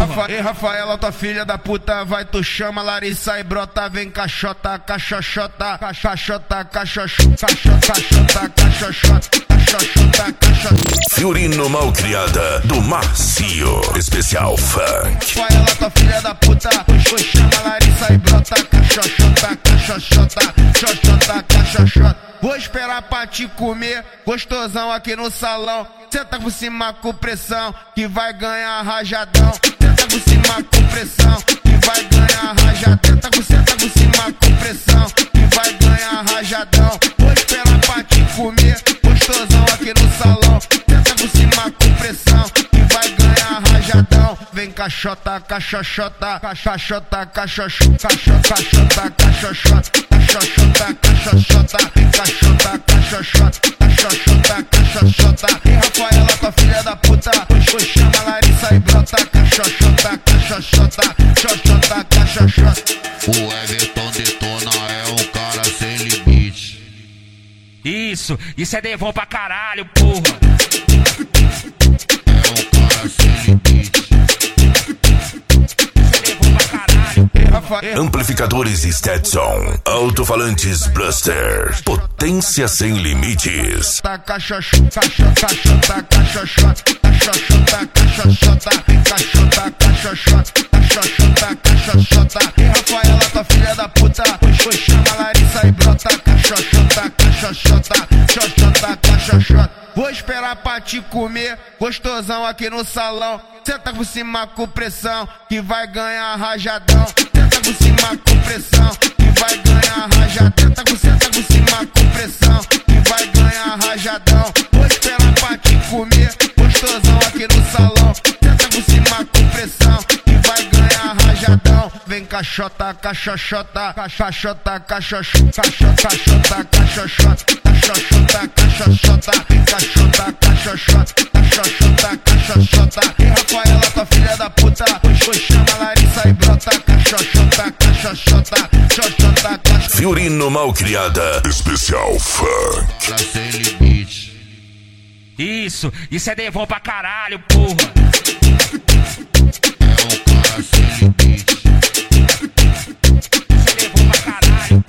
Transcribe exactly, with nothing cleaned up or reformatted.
Rafa, ei, Rafaela, tua filha da puta, vai, tu chama Larissa e brota, vem caixota, caixoxota, caixota, caixoxota, caixota, caixoxota, caixota, caixota. Fiorino Malcriada do Marcio, especial funk. Rafaela, tua filha da puta, tu chama Larissa e brota, caixoxota, caixoxota, caixota, caixoxota. Vou esperar pra te comer, gostosão aqui no salão. Senta por cima com pressão, que vai ganhar rajadão. Senta por cima com pressão, que vai ganhar rajadão. Senta por, senta por cima com pressão, que vai ganhar rajadão. Vou esperar pra te comer, gostosão aqui no salão. Senta por cima com pressão, que vai ganhar rajadão. Vem caixota, caixoxota, caixota, caixoxota, caixota, caixoxota, caixota, caixoxota, vem caixota, caixoxota, caixota, caixoxota. E Rafaela, tua filha da puta, pois chama Larissa e brota, caixoxota, caixoxota, caixota, caixoxota. O Everton Detona é um cara sem limite. Isso, isso é devon pra caralho, porra. É um cara sem limite. Amplificadores Stetson, alto-falantes Blaster, potência sem limites. Caixoxota, caixota, caixoxota, caixoxota, caixoxota, caixota, caixoxota, caixoxota, caixoxota. E Rafaela, tua filha da puta, pois chama Larissa e brota, caixoxota, caixoxota, caixota, caixoxota. Vou esperar pra te comer, gostosão aqui no salão. Senta por cima com pressão, que vai ganhar rajadão. Senta por cima com pressão, que vai ganhar rajadão. Senta por, senta por cima com pressão, que vai ganhar rajadão. Vou esperar pra te comer, gostosão aqui no salão. Senta por cima com pressão, que vai ganhar rajadão. Vem caixota, caixoxota, caixota, caixoxota, caixota, caixoxota, caixota, caixoxota, vem caixota, caixoxota, caixota, caixoxota. E Rafaela, tua filha da puta, pois chama Larissa e brota, caixoxota, caixoxota, caixota, caixota. Fiorino Malcriada, especial funk. Cara sem limite. Isso, isso é devon pra caralho, porra. É um cara sem limite.